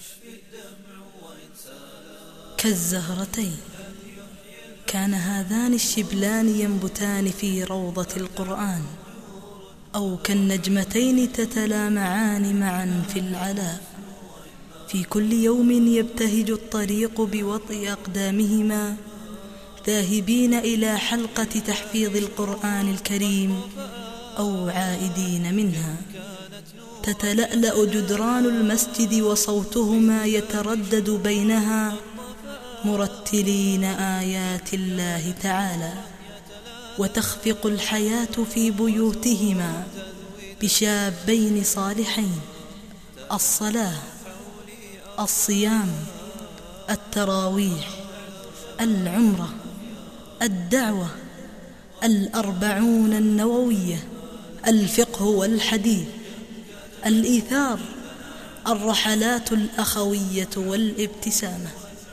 كالزهرتين كان هذان الشبلان ينبتان في روضة القرآن، أو كالنجمتين تتلامعان معا في العلاء. في كل يوم يبتهج الطريق بوطئ أقدامهما ذاهبين إلى حلقة تحفيظ القرآن الكريم أو عائدين منها. تتلألأ جدران المسجد وصوتهما يتردد بينها مرتلين آيات الله تعالى، وتخفق الحياة في بيوتهما بشابين صالحين: الصلاة، الصيام، التراويح، العمرة، الدعوة، الأربعون النووية، الفقه والحديث، الإيثار، الرحلات الأخوية والابتسامة.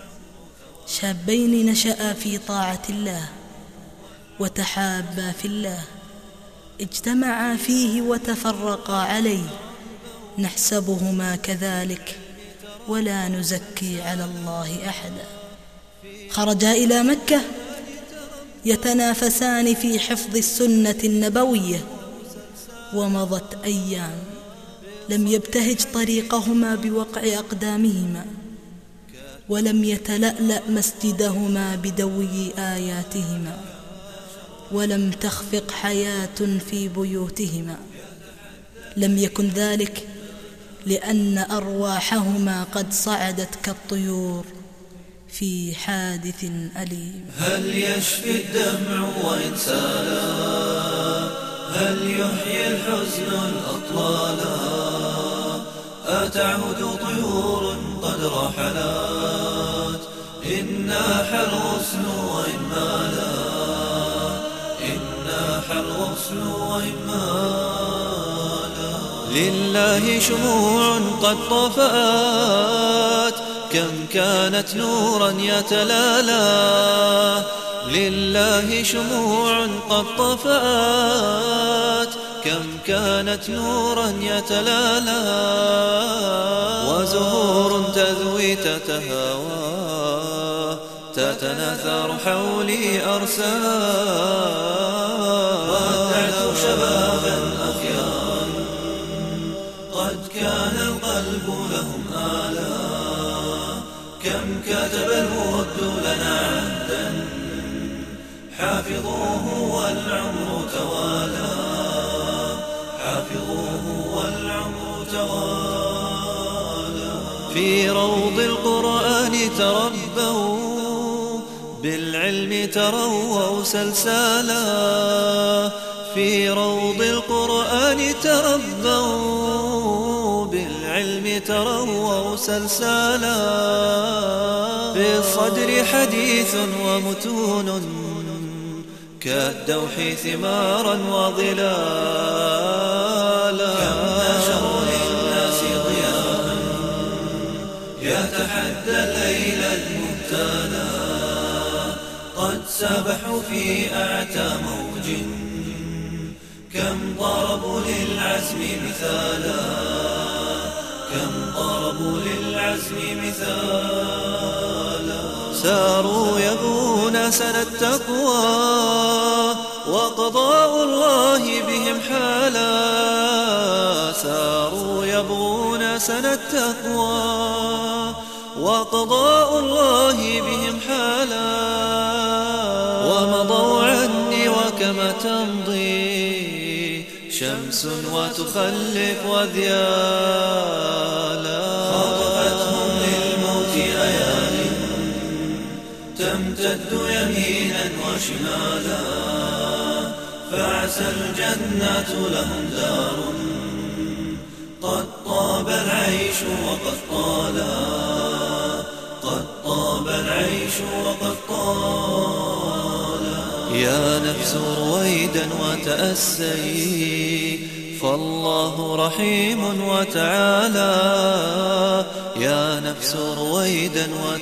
شابين نشأ في طاعة الله وتحابا في الله، اجتمعا فيه وتفرقا عليه، نحسبهما كذلك ولا نزكي على الله أحدا. خرجا إلى مكة يتنافسان في حفظ السنة النبوية، ومضت أيام لم يبتهج طريقهما بوقع أقدامهما، ولم يتلألأ مسجدهما بدوي آياتهما، ولم تخفق حياة في بيوتهما. لم يكن ذلك لأن أرواحهما قد صعدت كالطيور في حادث أليم. هل يشفي الدمع وإن سالا؟ هل يحيي الحزن الأطلالا؟ أتعود طيور قد رحلت إن ناح الغصن وإن مالا، إن ناح الغصن وإن مالا. لله شموع قد طفأت كم كانت نورا يتلالى، لله شموع قد طفأت كم كانت نورا يتلالى، وزهور تذوي تتهاوى تتناثر حولي أرسالا. ودعت شبابا أخيارا قد كان القلب لهم آلا، كم كتب الود لنا عهدا حافظوه والعمر توالى، حافظوه والعمر توالى. في روض القرآن تربوا بالعلم ترووا سلسالا، في روض القرآن تربوا بالعلم ترووا سلسالا. في الصدر حديث ومتون كالدوح ثمارا وظلالا، كم نشروا للناس ضياء يتحدى الليل المبتلى، قد سبحوا في أعتى موج كم ضربوا للعزم مثالا، كم ضربوا للعزم مثالا. ساروا يبغون سنة التقوى وقضاء الله بهم حالا، ساروا يبغون سنة التقوى وقضاء الله بهم حالا. ومضوا عني وكما تمضي شمس وتخلف وذيالا، خطفتهم للموت أيام تمتد يمينا وشمالا، فعسى الجنة لهم دار قد طاب العيش وقد طالا، قد طاب العيش وقد طالا. يا نفس رويدا وتأسي فالله رحيم وتعالى، يا نفس رويدا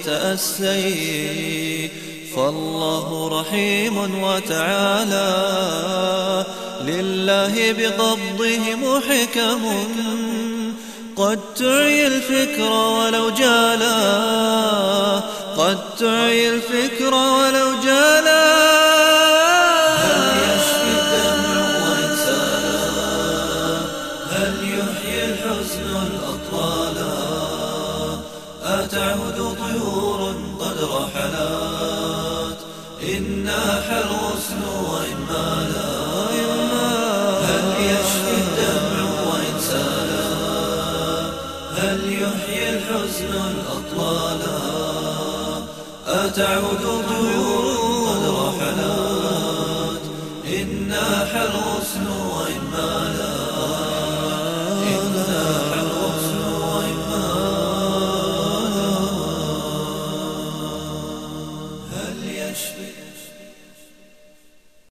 وتأسي فالله رحيم وتعالى. لله بقبضهم حكم قد تعي الفكر ولو جالا، قد تعي الفكر ولو جالا. هل يشفي الدمع وإن سالا، هل يحيي الحزن الأطلالا؟ أتعود طيور قد رحلت إن ناح الغصن وإن مالا. هل يشفي الدمع وإن سالا، هل يحيي الحزن الأطلالا؟ أتعود طيور قد رحلت إن ناح الغصن وإن مالا.